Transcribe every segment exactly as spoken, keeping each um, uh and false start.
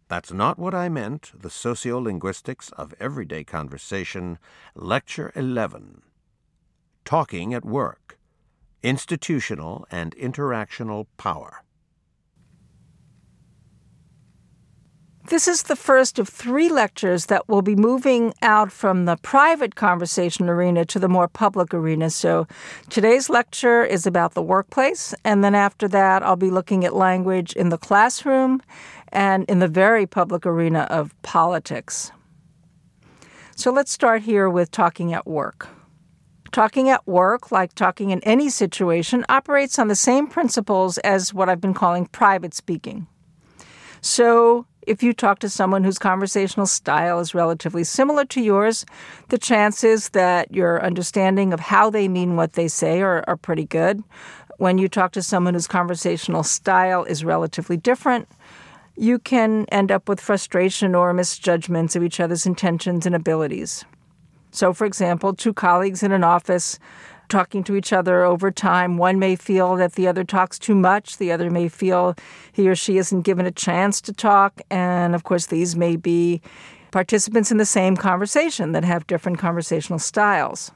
That's Not What I Meant, The Sociolinguistics of Everyday Conversation, Lecture eleven. Talking at Work, Institutional and Interactional Power. This is the first of three lectures that will be moving out from the private conversation arena to the more public arena. So today's lecture is about the workplace, and then after that I'll be looking at language in the classroom and in the very public arena of politics. So let's start here with talking at work. Talking at work, like talking in any situation, operates on the same principles as what I've been calling private speaking. So if you talk to someone whose conversational style is relatively similar to yours, the chances that your understanding of how they mean what they say are, are pretty good. When you talk to someone whose conversational style is relatively different, you can end up with frustration or misjudgments of each other's intentions and abilities. So, for example, two colleagues in an office talking to each other over time, one may feel that the other talks too much, the other may feel he or she isn't given a chance to talk, and of course these may be participants in the same conversation that have different conversational styles.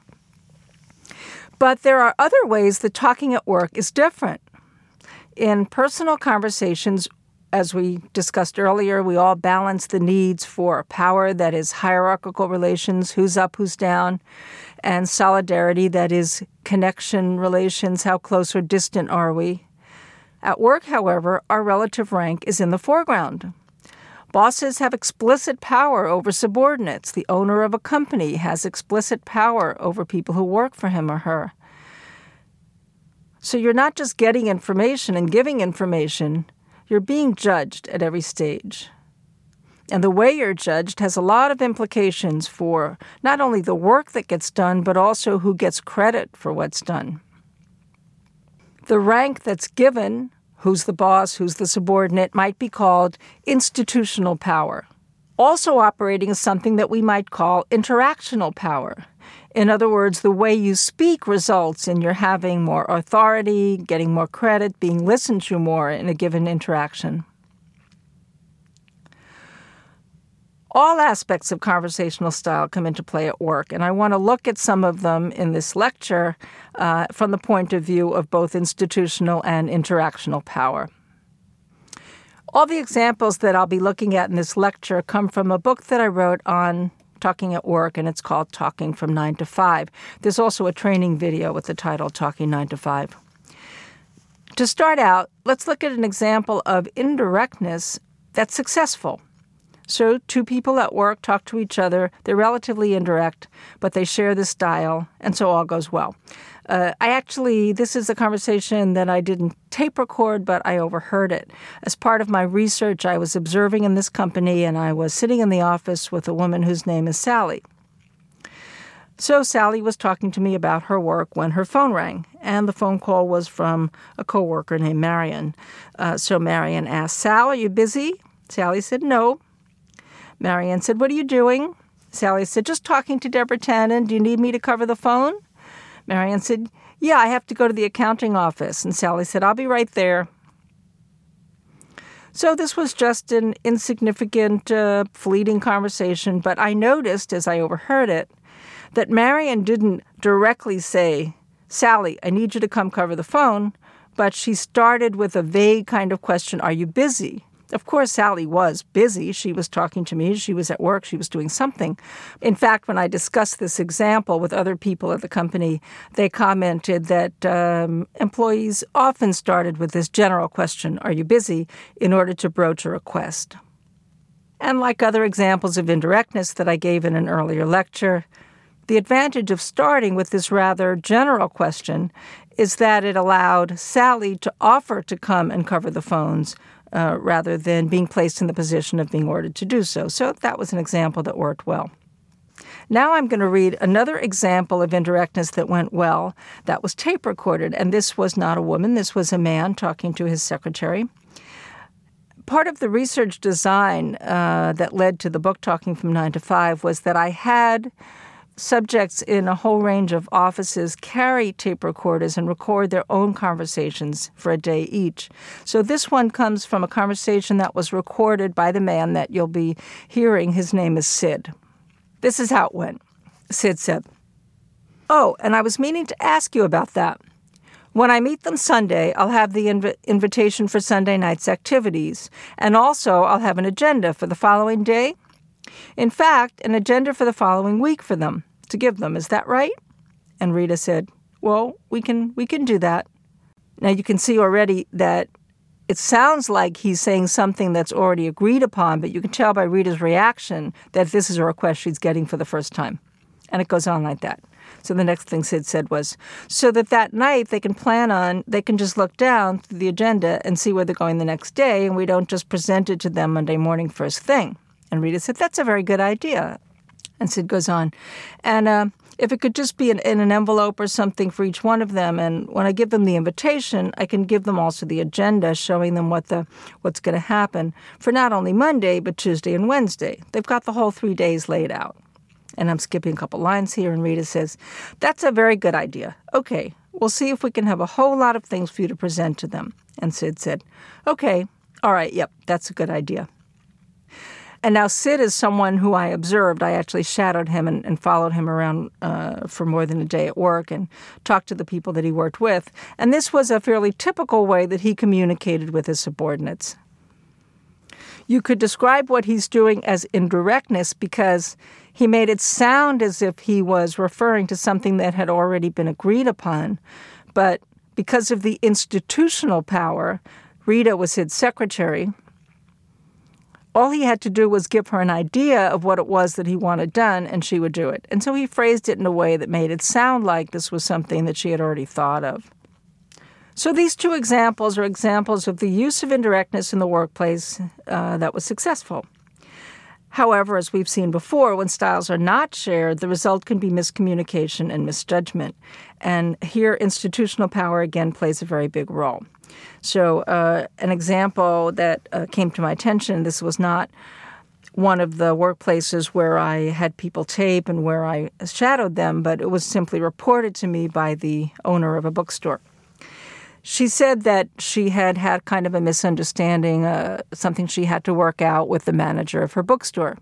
But there are other ways that talking at work is different. In personal conversations, as we discussed earlier, we all balance the needs for power, that is hierarchical relations, who's up, who's down, and solidarity, that is connection relations, how close or distant are we. At work, however, our relative rank is in the foreground. Bosses have explicit power over subordinates. The owner of a company has explicit power over people who work for him or her. So you're not just getting information and giving information, you're being judged at every stage. And the way you're judged has a lot of implications for not only the work that gets done, but also who gets credit for what's done. The rank that's given, who's the boss, who's the subordinate, might be called institutional power. Also operating is something that we might call interactional power. In other words, the way you speak results in your having more authority, getting more credit, being listened to more in a given interaction. All aspects of conversational style come into play at work, and I want to look at some of them in this lecture uh, from the point of view of both institutional and interactional power. All the examples that I'll be looking at in this lecture come from a book that I wrote on talking at work, and it's called Talking from nine to five. There's also a training video with the title Talking nine to five. To start out, let's look at an example of indirectness that's successful. So two people at work talk to each other. They're relatively indirect, but they share the style, and so all goes well. Uh, I actually, this is a conversation that I didn't tape record, but I overheard it. As part of my research, I was observing in this company, and I was sitting in the office with a woman whose name is Sally. So Sally was talking to me about her work when her phone rang, and the phone call was from a coworker named Marion. Uh, so Marion asked, "Sal, are you busy?" Sally said, "No." Marion said, "What are you doing?" Sally said, "Just talking to Deborah Tannen. Do you need me to cover the phone?" Marion said, "Yeah, I have to go to the accounting office." And Sally said, "I'll be right there." So this was just an insignificant, uh, fleeting conversation, but I noticed as I overheard it that Marion didn't directly say, "Sally, I need you to come cover the phone," but she started with a vague kind of question, "Are you busy?" Of course, Sally was busy. She was talking to me. She was at work. She was doing something. In fact, when I discussed this example with other people at the company, they commented that um, employees often started with this general question, "Are you busy?" in order to broach a request. And like other examples of indirectness that I gave in an earlier lecture, the advantage of starting with this rather general question is that it allowed Sally to offer to come and cover the phones Uh, rather than being placed in the position of being ordered to do so. So that was an example that worked well. Now I'm going to read another example of indirectness that went well that was tape recorded, and this was not a woman. This was a man talking to his secretary. Part of the research design uh, that led to the book Talking from nine to five was that I had subjects in a whole range of offices carry tape recorders and record their own conversations for a day each. So this one comes from a conversation that was recorded by the man that you'll be hearing. His name is Sid. This is how it went. Sid said, "Oh, and I was meaning to ask you about that. When I meet them Sunday, I'll have the inv- invitation for Sunday night's activities, and also I'll have an agenda for the following day. In fact, an agenda for the following week for them, to give them. Is that right?" And Rita said, "Well, we can we can do that." Now you can see already that it sounds like he's saying something that's already agreed upon, but you can tell by Rita's reaction that this is a request she's getting for the first time. And it goes on like that. So the next thing Sid said was, so that that night they can plan on, they can just look down through the agenda and see where they're going the next day, and we don't just present it to them Monday morning first thing. And Rita said, "That's a very good idea." And Sid goes on, and uh, if it could just be in, in an envelope or something for each one of them, and when I give them the invitation, I can give them also the agenda showing them what the what's going to happen for not only Monday, but Tuesday and Wednesday. They've got the whole three days laid out. And I'm skipping a couple lines here, and Rita says, "That's a very good idea. Okay, we'll see if we can have a whole lot of things for you to present to them." And Sid said, "Okay, all right, yep, that's a good idea." And now Sid is someone who I observed. I actually shadowed him and, and followed him around uh, for more than a day at work and talked to the people that he worked with. And this was a fairly typical way that he communicated with his subordinates. You could describe what he's doing as indirectness because he made it sound as if he was referring to something that had already been agreed upon. But because of the institutional power, Rita was his secretary, all he had to do was give her an idea of what it was that he wanted done, and she would do it. And so he phrased it in a way that made it sound like this was something that she had already thought of. So these two examples are examples of the use of indirectness in the workplace uh, that was successful. However, as we've seen before, when styles are not shared, the result can be miscommunication and misjudgment. And here, institutional power again plays a very big role. So uh, an example that uh, came to my attention, this was not one of the workplaces where I had people tape and where I shadowed them, but it was simply reported to me by the owner of a bookstore. She said that she had had kind of a misunderstanding, uh, something she had to work out with the manager of her bookstore.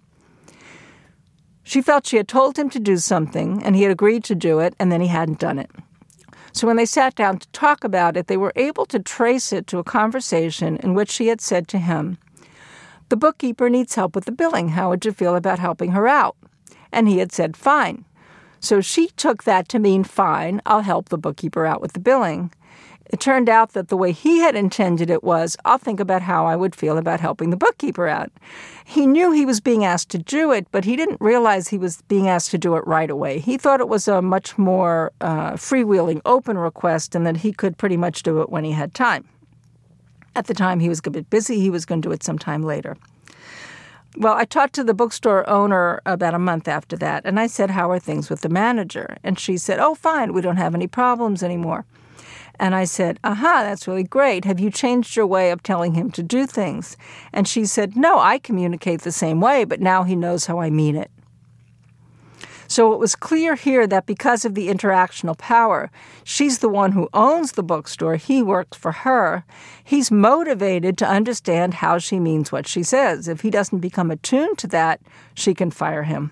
She felt she had told him to do something, and he had agreed to do it, and then he hadn't done it. So when they sat down to talk about it, they were able to trace it to a conversation in which she had said to him, "The bookkeeper needs help with the billing. How would you feel about helping her out?" And he had said, "Fine." So she took that to mean, fine, I'll help the bookkeeper out with the billing. It turned out that the way he had intended it was, I'll think about how I would feel about helping the bookkeeper out. He knew he was being asked to do it, but he didn't realize he was being asked to do it right away. He thought it was a much more uh, freewheeling, open request and that he could pretty much do it when he had time. At the time, he was a bit busy. He was going to do it sometime later. Well, I talked to the bookstore owner about a month after that, and I said, "How are things with the manager?" And she said, "Oh, fine. We don't have any problems anymore." And I said, "Aha, that's really great. Have you changed your way of telling him to do things?" And she said, "No, I communicate the same way, but now he knows how I mean it." So it was clear here that because of the interactional power, she's the one who owns the bookstore, he works for her, he's motivated to understand how she means what she says. If he doesn't become attuned to that, she can fire him.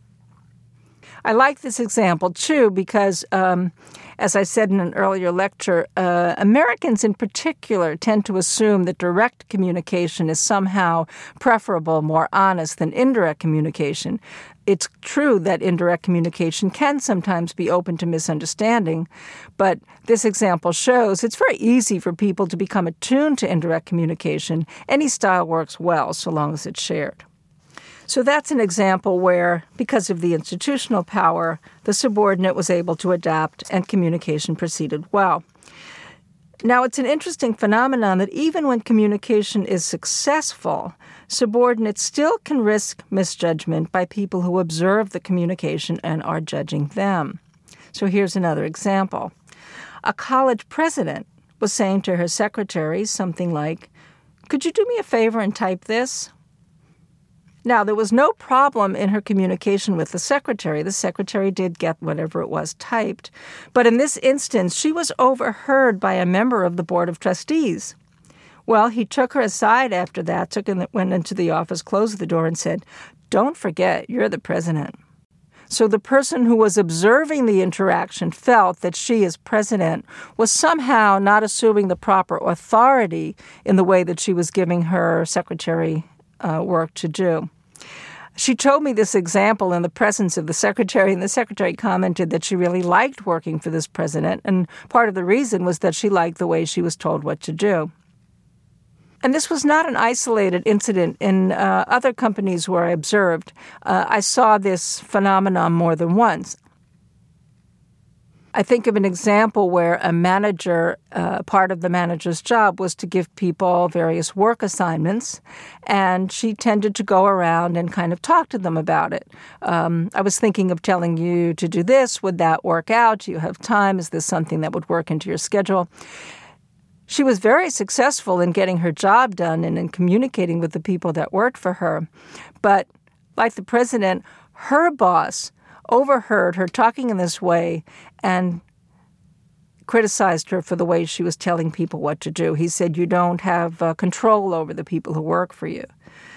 I like this example, too, because, um, as I said in an earlier lecture, uh, Americans in particular tend to assume that direct communication is somehow preferable, more honest than indirect communication. It's true that indirect communication can sometimes be open to misunderstanding, but this example shows it's very easy for people to become attuned to indirect communication. Any style works well so long as it's shared. So that's an example where, because of the institutional power, the subordinate was able to adapt and communication proceeded well. Now, it's an interesting phenomenon that even when communication is successful, subordinates still can risk misjudgment by people who observe the communication and are judging them. So here's another example. A college president was saying to her secretary something like, "Could you do me a favor and type this?" Now, there was no problem in her communication with the secretary. The secretary did get whatever it was typed. But in this instance, she was overheard by a member of the Board of Trustees. Well, he took her aside after that, took and went into the office, closed the door, and said, "Don't forget, you're the president." So the person who was observing the interaction felt that she, as president, was somehow not assuming the proper authority in the way that she was giving her secretary uh, work to do. She told me this example in the presence of the secretary, and the secretary commented that she really liked working for this president, and part of the reason was that she liked the way she was told what to do. And this was not an isolated incident. In uh, other companies where I observed, uh, I saw this phenomenon more than once. I think of an example where a manager, uh, part of the manager's job was to give people various work assignments, and she tended to go around and kind of talk to them about it. Um, I was thinking of telling you to do this. Would that work out? Do you have time? Is this something that would work into your schedule? She was very successful in getting her job done and in communicating with the people that worked for her. But like the president, her boss overheard her talking in this way and criticized her for the way she was telling people what to do. He said, "You don't have uh, control over the people who work for you."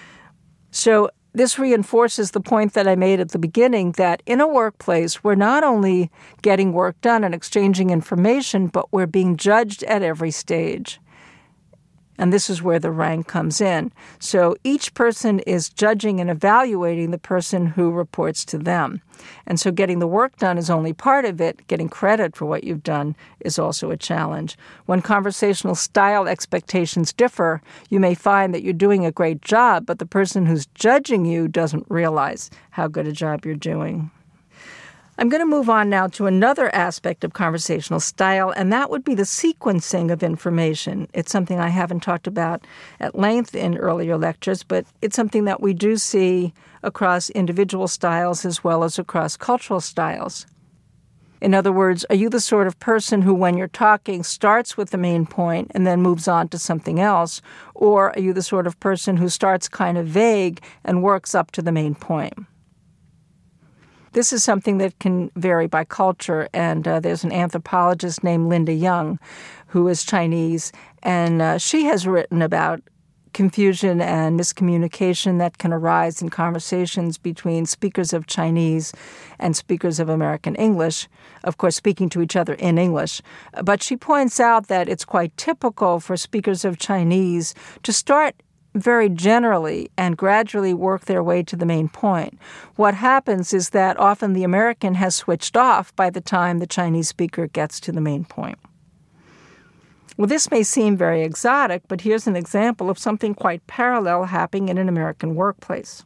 So this reinforces the point that I made at the beginning, that in a workplace, we're not only getting work done and exchanging information, but we're being judged at every stage. And this is where the rank comes in. So each person is judging and evaluating the person who reports to them. And so getting the work done is only part of it. Getting credit for what you've done is also a challenge. When conversational style expectations differ, you may find that you're doing a great job, but the person who's judging you doesn't realize how good a job you're doing. I'm going to move on now to another aspect of conversational style, and that would be the sequencing of information. It's something I haven't talked about at length in earlier lectures, but it's something that we do see across individual styles as well as across cultural styles. In other words, are you the sort of person who, when you're talking, starts with the main point and then moves on to something else? Or are you the sort of person who starts kind of vague and works up to the main point? This is something that can vary by culture, and uh, there's an anthropologist named Linda Young who is Chinese, and uh, she has written about confusion and miscommunication that can arise in conversations between speakers of Chinese and speakers of American English, of course speaking to each other in English. But she points out that it's quite typical for speakers of Chinese to start very generally and gradually work their way to the main point. What happens is that often the American has switched off by the time the Chinese speaker gets to the main point. Well, this may seem very exotic, but here's an example of something quite parallel happening in an American workplace.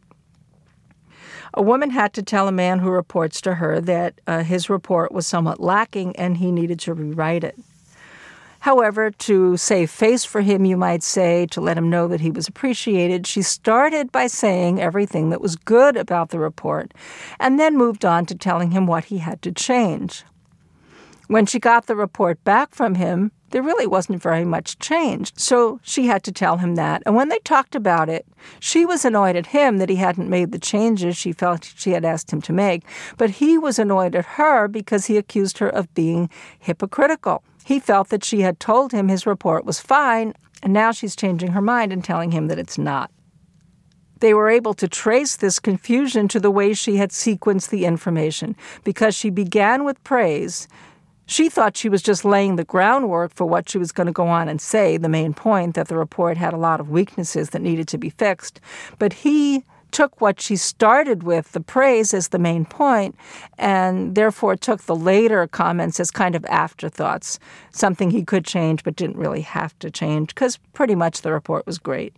A woman had to tell a man who reports to her that uh, his report was somewhat lacking and he needed to rewrite it. However, to save face for him, you might say, to let him know that he was appreciated, she started by saying everything that was good about the report and then moved on to telling him what he had to change. When she got the report back from him, there really wasn't very much changed, so she had to tell him that. And when they talked about it, she was annoyed at him that he hadn't made the changes she felt she had asked him to make, but he was annoyed at her because he accused her of being hypocritical. He felt that she had told him his report was fine, and now she's changing her mind and telling him that it's not. They were able to trace this confusion to the way she had sequenced the information. Because she began with praise, she thought she was just laying the groundwork for what she was going to go on and say, the main point, that the report had a lot of weaknesses that needed to be fixed. But he took what she started with, the praise, as the main point, and therefore took the later comments as kind of afterthoughts, something he could change but didn't really have to change because pretty much the report was great.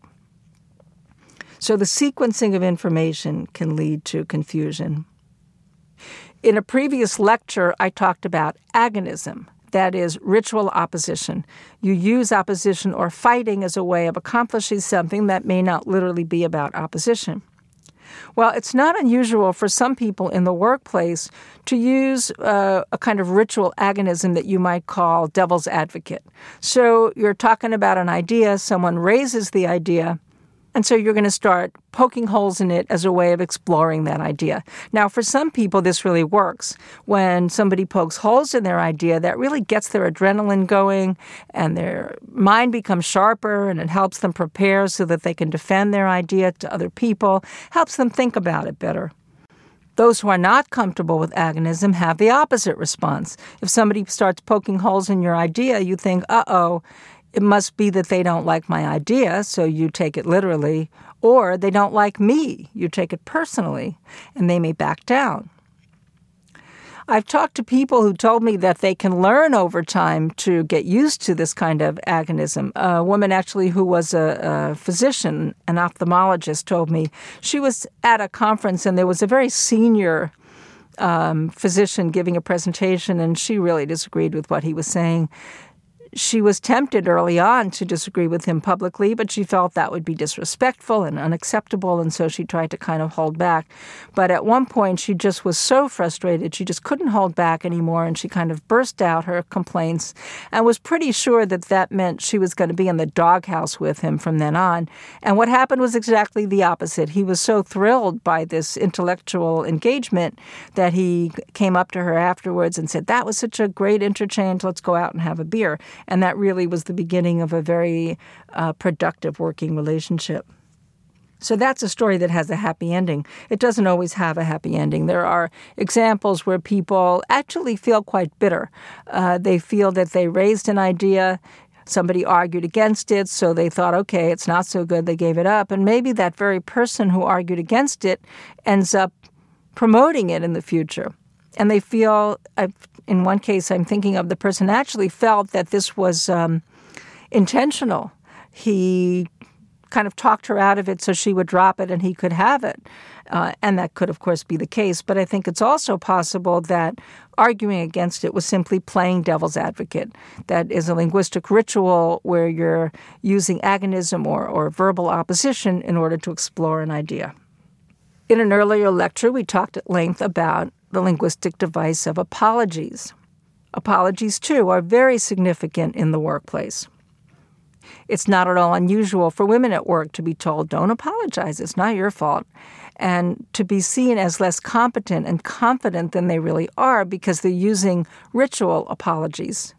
So the sequencing of information can lead to confusion. In a previous lecture, I talked about agonism, that is, ritual opposition. You use opposition or fighting as a way of accomplishing something that may not literally be about opposition. Well, it's not unusual for some people in the workplace to use uh, a kind of ritual agonism that you might call devil's advocate. So you're talking about an idea, someone raises the idea, And so you're going to start poking holes in it as a way of exploring that idea. Now, for some people, this really works. When somebody pokes holes in their idea, that really gets their adrenaline going and their mind becomes sharper, and it helps them prepare so that they can defend their idea to other people, helps them think about it better. Those who are not comfortable with agonism have the opposite response. If somebody starts poking holes in your idea, you think, uh-oh, it must be that they don't like my idea, so you take it literally, or they don't like me, you take it personally, and they may back down. I've talked to people who told me that they can learn over time to get used to this kind of agonism. A woman actually who was a, a physician, an ophthalmologist, told me she was at a conference and there was a very senior um, physician giving a presentation, and she really disagreed with what he was saying. She was tempted early on to disagree with him publicly, but she felt that would be disrespectful and unacceptable, and so she tried to kind of hold back. But at one point, she just was so frustrated, she just couldn't hold back anymore, and she kind of burst out her complaints and was pretty sure that that meant she was going to be in the doghouse with him from then on. And what happened was exactly the opposite. He was so thrilled by this intellectual engagement that he came up to her afterwards and said, "That was such a great interchange, let's go out and have a beer." And that really was the beginning of a very uh, productive working relationship. So that's a story that has a happy ending. It doesn't always have a happy ending. There are examples where people actually feel quite bitter. Uh, they feel that they raised an idea, somebody argued against it, so they thought, okay, it's not so good, they gave it up. And maybe that very person who argued against it ends up promoting it in the future. And they feel, I've, in one case I'm thinking of, the person actually felt that this was um, intentional. He kind of talked her out of it so she would drop it and he could have it. Uh, and that could, of course, be the case. But I think it's also possible that arguing against it was simply playing devil's advocate. That is a linguistic ritual where you're using agonism or, or verbal opposition in order to explore an idea. In an earlier lecture, we talked at length about the linguistic device of apologies. Apologies, too, are very significant in the workplace. It's not at all unusual for women at work to be told, don't apologize, it's not your fault, and to be seen as less competent and confident than they really are because they're using ritual apologies.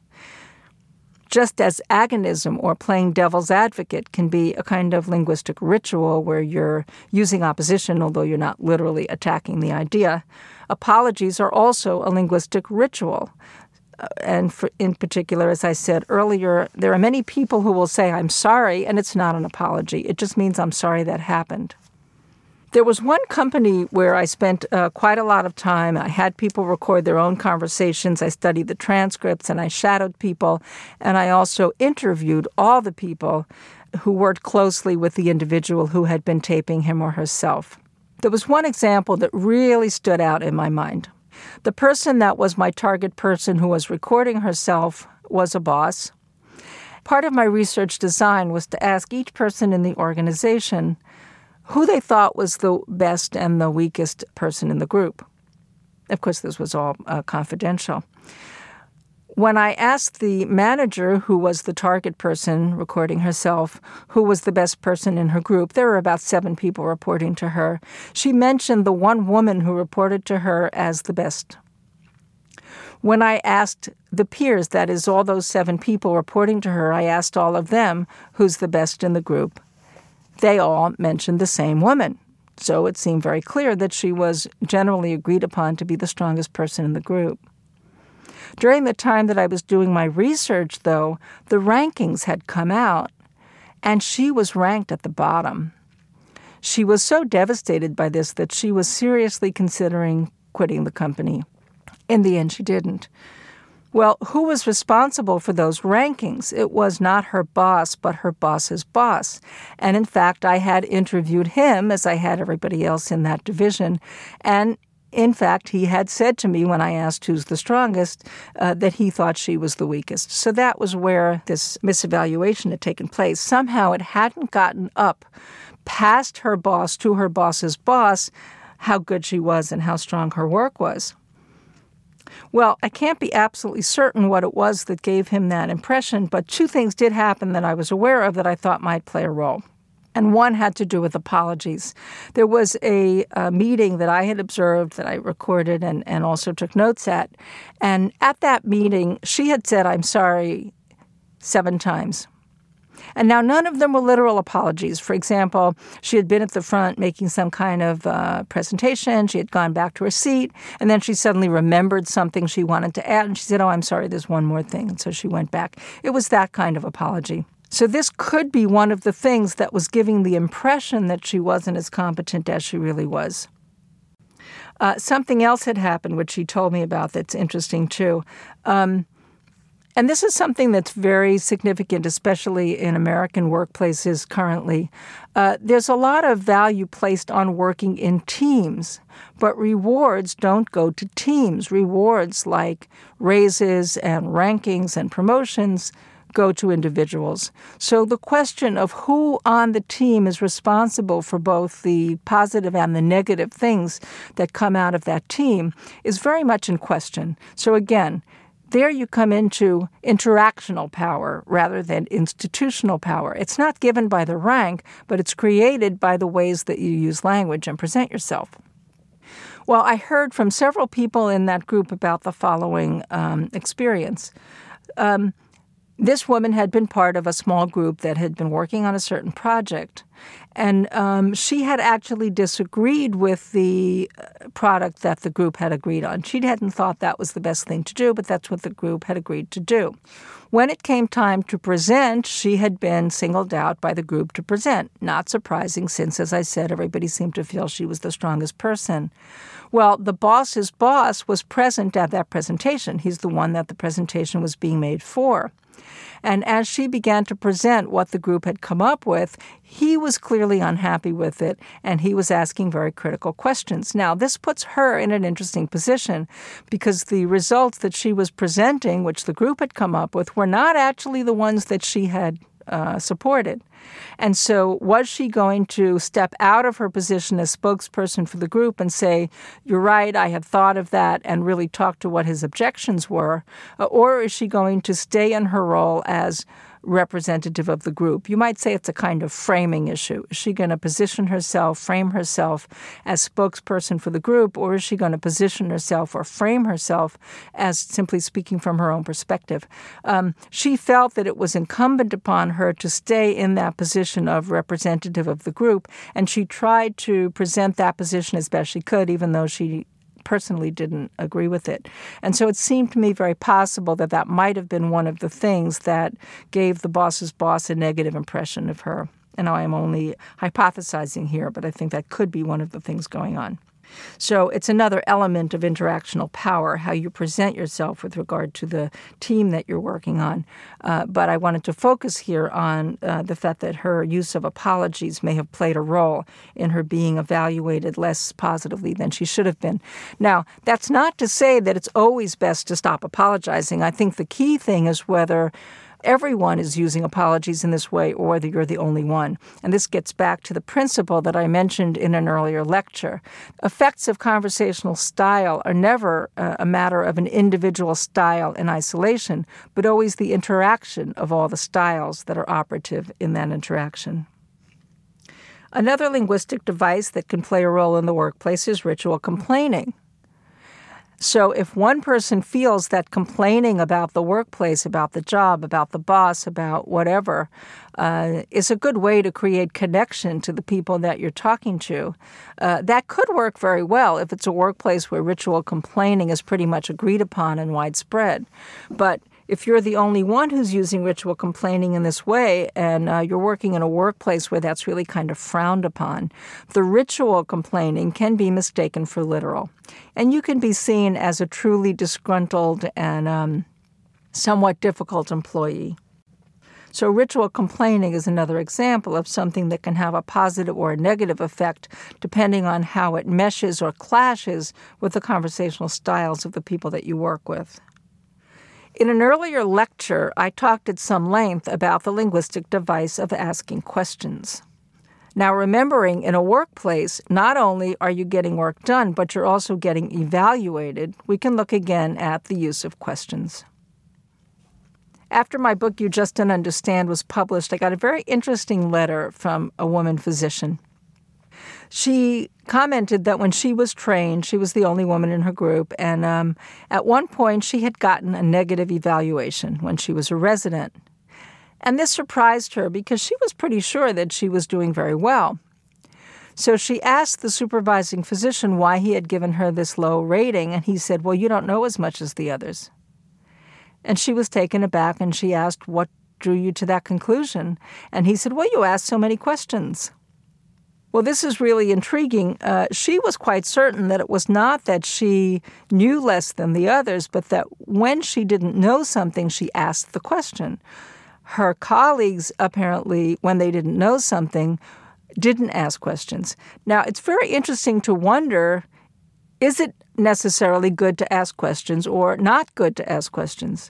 Just as agonism or playing devil's advocate can be a kind of linguistic ritual where you're using opposition, although you're not literally attacking the idea, apologies are also a linguistic ritual. Uh, and for, in particular, as I said earlier, there are many people who will say, I'm sorry, and it's not an apology. It just means I'm sorry that happened. There was one company where I spent uh, quite a lot of time. I had people record their own conversations. I studied the transcripts, and I shadowed people. And I also interviewed all the people who worked closely with the individual who had been taping him or herself. There was one example that really stood out in my mind. The person that was my target person who was recording herself was a boss. Part of my research design was to ask each person in the organization who they thought was the best and the weakest person in the group. Of course, this was all uh, confidential. When I asked the manager, who was the target person recording herself, who was the best person in her group, there were about seven people reporting to her, she mentioned the one woman who reported to her as the best. When I asked the peers, that is, all those seven people reporting to her, I asked all of them who's the best in the group. They all mentioned the same woman. So it seemed very clear that she was generally agreed upon to be the strongest person in the group. During the time that I was doing my research, though, the rankings had come out, and she was ranked at the bottom. She was so devastated by this that she was seriously considering quitting the company. In the end, she didn't. Well, who was responsible for those rankings? It was not her boss, but her boss's boss. And in fact, I had interviewed him, as I had everybody else in that division. And in fact, he had said to me when I asked who's the strongest, uh, that he thought she was the weakest. So that was where this misevaluation had taken place. Somehow it hadn't gotten up past her boss to her boss's boss how good she was and how strong her work was. Well, I can't be absolutely certain what it was that gave him that impression, but two things did happen that I was aware of that I thought might play a role. and one had to do with apologies. There was a, a meeting that I had observed that I recorded and, and also took notes at. And at that meeting, she had said, "I'm sorry," seven times. And now none of them were literal apologies. For example, she had been at the front making some kind of uh, presentation. She had gone back to her seat, and then she suddenly remembered something she wanted to add. And she said, "Oh, I'm sorry, there's one more thing." And so she went back. It was that kind of apology. So this could be one of the things that was giving the impression that she wasn't as competent as she really was. Uh, something else had happened, which she told me about, that's interesting too. Um, and this is something that's very significant, especially in American workplaces currently. Uh, there's a lot of value placed on working in teams, but rewards don't go to teams. Rewards like raises and rankings and promotions go to individuals. So the question of who on the team is responsible for both the positive and the negative things that come out of that team is very much in question. So again, there you come into interactional power rather than institutional power. It's not given by the rank, but it's created by the ways that you use language and present yourself. Well, I heard from several people in that group about the following um, experience. Um, This woman had been part of a small group that had been working on a certain project, and um, she had actually disagreed with the product that the group had agreed on. She hadn't thought that was the best thing to do, but that's what the group had agreed to do. When it came time to present, she had been singled out by the group to present. Not surprising, since, as I said, everybody seemed to feel she was the strongest person. Well, the boss's boss was present at that presentation. He's the one that the presentation was being made for. And as she began to present what the group had come up with, he was clearly unhappy with it, and he was asking very critical questions. Now, this puts her in an interesting position because the results that she was presenting, which the group had come up with, were not actually the ones that she had uh, supported. And so was she going to step out of her position as spokesperson for the group and say, "You're right, I had thought of that," and really talk to what his objections were? Or is she going to stay in her role as representative of the group? You might say it's a kind of framing issue. Is she going to position herself, frame herself as spokesperson for the group, or is she going to position herself or frame herself as simply speaking from her own perspective? Um, she felt that it was incumbent upon her to stay in that position of representative of the group, and she tried to present that position as best she could, even though she personally didn't agree with it. And so it seemed to me very possible that that might have been one of the things that gave the boss's boss a negative impression of her. And I am only hypothesizing here, but I think that could be one of the things going on. So it's another element of interactional power, how you present yourself with regard to the team that you're working on. Uh, but I wanted to focus here on uh, the fact that her use of apologies may have played a role in her being evaluated less positively than she should have been. Now, that's not to say that it's always best to stop apologizing. I think the key thing is whether everyone is using apologies in this way or whether you're the only one. And this gets back to the principle that I mentioned in an earlier lecture. Effects of conversational style are never uh, a matter of an individual style in isolation, but always the interaction of all the styles that are operative in that interaction. Another linguistic device that can play a role in the workplace is ritual complaining. So if one person feels that complaining about the workplace, about the job, about the boss, about whatever, uh, is a good way to create connection to the people that you're talking to, uh, that could work very well if it's a workplace where ritual complaining is pretty much agreed upon and widespread. But if you're the only one who's using ritual complaining in this way and uh, you're working in a workplace where that's really kind of frowned upon, the ritual complaining can be mistaken for literal. And you can be seen as a truly disgruntled and um, somewhat difficult employee. So ritual complaining is another example of something that can have a positive or a negative effect depending on how it meshes or clashes with the conversational styles of the people that you work with. In an earlier lecture, I talked at some length about the linguistic device of asking questions. Now, remembering in a workplace, not only are you getting work done, but you're also getting evaluated, we can look again at the use of questions. After my book, You Just Don't Understand, was published, I got a very interesting letter from a woman physician. She commented that when she was trained, she was the only woman in her group, and um, at one point she had gotten a negative evaluation when she was a resident. And this surprised her because she was pretty sure that she was doing very well. So she asked the supervising physician why he had given her this low rating, and he said, well, you don't know as much as the others. And she was taken aback, and she asked, what drew you to that conclusion? And he said, well, you asked so many questions. Well, this is really intriguing. Uh, she was quite certain that it was not that she knew less than the others, but that when she didn't know something, she asked the question. Her colleagues, apparently, when they didn't know something, didn't ask questions. Now, it's very interesting to wonder, is it necessarily good to ask questions or not good to ask questions?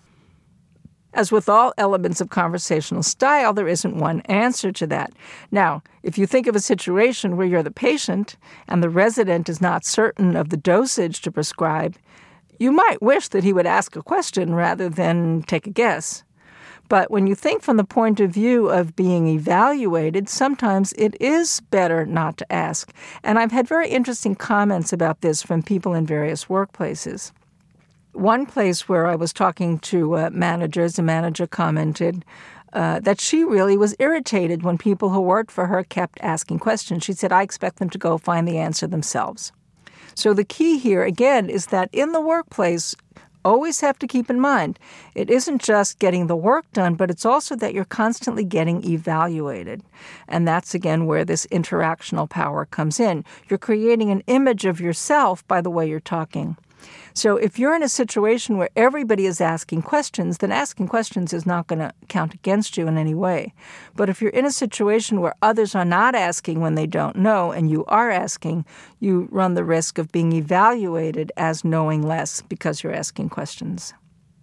As with all elements of conversational style, there isn't one answer to that. Now, if you think of a situation where you're the patient and the resident is not certain of the dosage to prescribe, you might wish that he would ask a question rather than take a guess. But when you think from the point of view of being evaluated, sometimes it is better not to ask. And I've had very interesting comments about this from people in various workplaces. One place where I was talking to uh, managers, a manager commented uh, that she really was irritated when people who worked for her kept asking questions. She said, I expect them to go find the answer themselves. So the key here, again, is that in the workplace, always have to keep in mind, it isn't just getting the work done, but it's also that you're constantly getting evaluated. And that's, again, where this interactional power comes in. You're creating an image of yourself by the way you're talking. So if you're in a situation where everybody is asking questions, then asking questions is not going to count against you in any way. But if you're in a situation where others are not asking when they don't know and you are asking, you run the risk of being evaluated as knowing less because you're asking questions.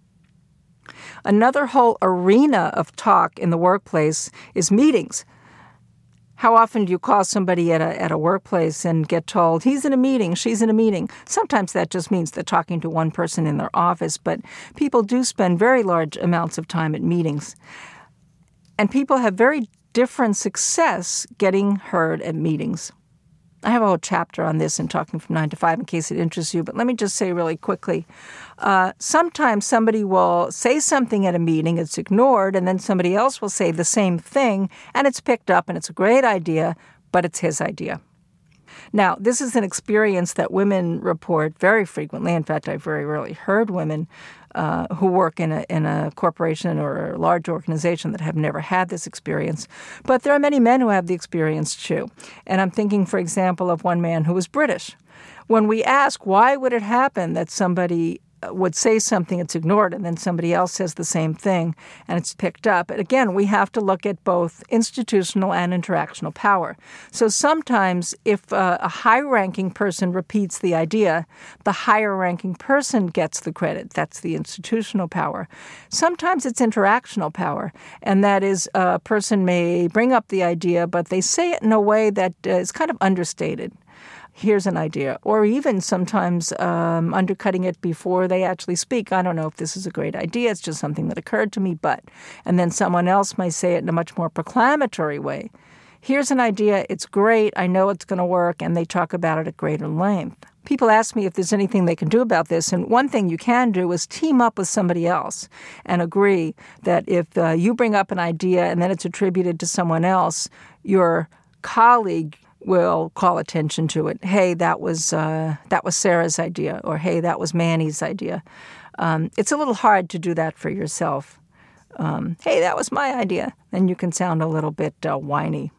Another whole arena of talk in the workplace is meetings. How often do you call somebody at a at a workplace and get told, he's in a meeting, she's in a meeting? Sometimes that just means they're talking to one person in their office, but people do spend very large amounts of time at meetings. And people have very different success getting heard at meetings. I have a whole chapter on this in Talking from nine to five in case it interests you, but let me just say really quickly. Uh, sometimes somebody will say something at a meeting, it's ignored, and then somebody else will say the same thing, and it's picked up, and it's a great idea, but it's his idea. Now, this is an experience that women report very frequently. In fact, I've very rarely heard women uh, who work in a in a corporation or a large organization that have never had this experience. But there are many men who have the experience too. And I'm thinking, for example, of one man who was British. When we ask, why would it happen that somebody would say something, it's ignored, and then somebody else says the same thing, and it's picked up. And again, we have to look at both institutional and interactional power. So sometimes if uh, a high-ranking person repeats the idea, the higher-ranking person gets the credit. That's the institutional power. Sometimes it's interactional power, and that is a person may bring up the idea, but they say it in a way that uh, is kind of understated. Here's an idea, or even sometimes um, undercutting it before they actually speak. I don't know if this is a great idea. It's just something that occurred to me, but. And then someone else may say it in a much more proclamatory way. Here's an idea. It's great. I know it's going to work. And they talk about it at greater length. People ask me if there's anything they can do about this. And one thing you can do is team up with somebody else and agree that if uh, you bring up an idea and then it's attributed to someone else, your colleague will call attention to it. Hey, that was uh, that was Sarah's idea, or hey, that was Manny's idea. Um, it's a little hard to do that for yourself. Um, hey, that was my idea. Then you can sound a little bit uh, whiny.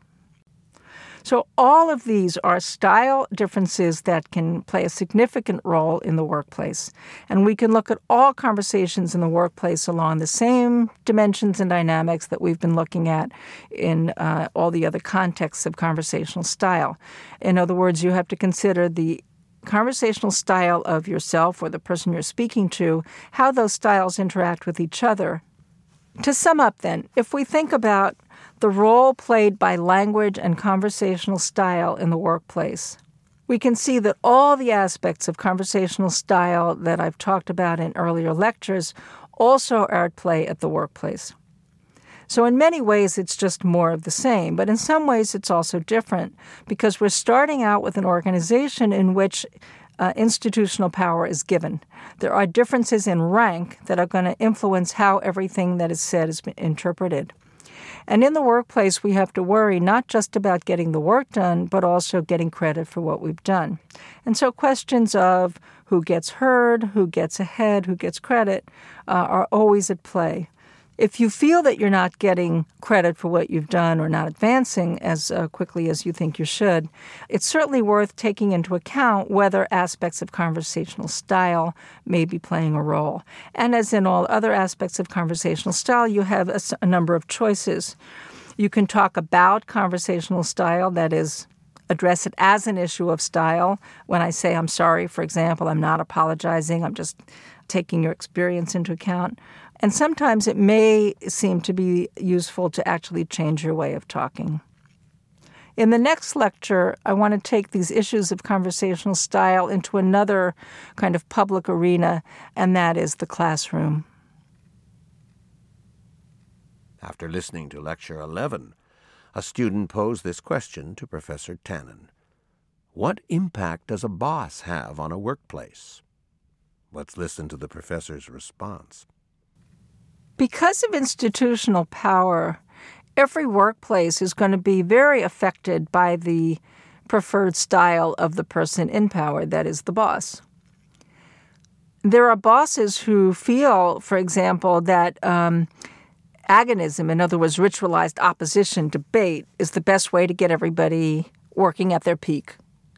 So all of these are style differences that can play a significant role in the workplace. And we can look at all conversations in the workplace along the same dimensions and dynamics that we've been looking at in uh, all the other contexts of conversational style. In other words, you have to consider the conversational style of yourself or the person you're speaking to, how those styles interact with each other. To sum up then, if we think about the role played by language and conversational style in the workplace, we can see that all the aspects of conversational style that I've talked about in earlier lectures also are at play at the workplace. So in many ways, it's just more of the same, but in some ways it's also different because we're starting out with an organization in which uh, institutional power is given. There are differences in rank that are going to influence how everything that is said is interpreted. And in the workplace, we have to worry not just about getting the work done, but also getting credit for what we've done. And so questions of who gets heard, who gets ahead, who gets credit uh, are always at play. If you feel that you're not getting credit for what you've done or not advancing as uh, quickly as you think you should, it's certainly worth taking into account whether aspects of conversational style may be playing a role. And as in all other aspects of conversational style, you have a, a number of choices. You can talk about conversational style, that is, address it as an issue of style. When I say I'm sorry, for example, I'm not apologizing, I'm just taking your experience into account. And sometimes it may seem to be useful to actually change your way of talking. In the next lecture, I want to take these issues of conversational style into another kind of public arena, and that is the classroom. After listening to Lecture eleven, a student posed this question to Professor Tannen. What impact does a boss have on a workplace? Let's listen to the professor's response. Because of institutional power, every workplace is going to be very affected by the preferred style of the person in power, that is, the boss. There are bosses who feel, for example, that um, agonism, in other words, ritualized opposition, debate, is the best way to get everybody working at their peak.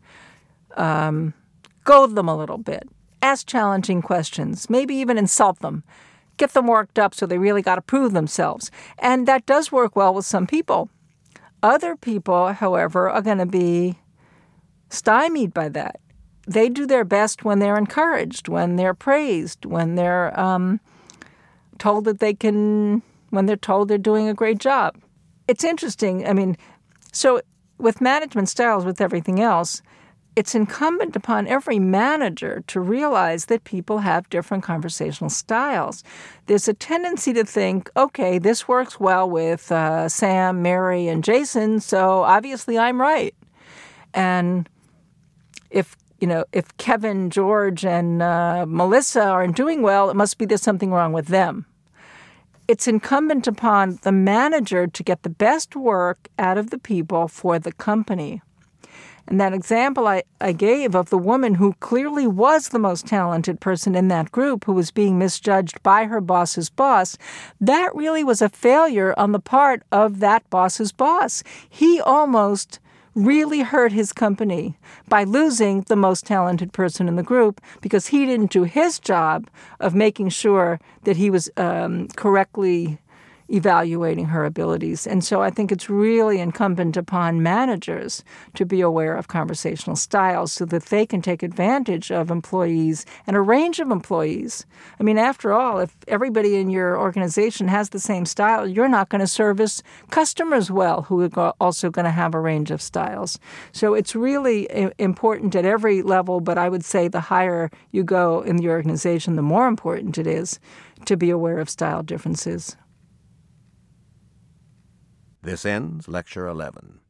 Um, goad them a little bit. Ask challenging questions. Maybe even insult them. Get them worked up so they really got to prove themselves. And that does work well with some people. Other people, however, are going to be stymied by that. They do their best when they're encouraged, when they're praised, when they're um, told that they can, when they're told they're doing a great job. It's interesting. I mean, so with management styles, with everything else, it's incumbent upon every manager to realize that people have different conversational styles. There's a tendency to think, okay, this works well with uh, Sam, Mary, and Jason, so obviously I'm right. And if you know, if Kevin, George, and uh, Melissa aren't doing well, it must be there's something wrong with them. It's incumbent upon the manager to get the best work out of the people for the company. And that example I, I gave of the woman who clearly was the most talented person in that group who was being misjudged by her boss's boss, that really was a failure on the part of that boss's boss. He almost really hurt his company by losing the most talented person in the group because he didn't do his job of making sure that he was um, correctly evaluating her abilities. And so I think it's really incumbent upon managers to be aware of conversational styles so that they can take advantage of employees and a range of employees. I mean, after all, if everybody in your organization has the same style, you're not going to service customers well who are also going to have a range of styles. So it's really important at every level, but I would say the higher you go in the organization, the more important it is to be aware of style differences. This ends Lecture eleven.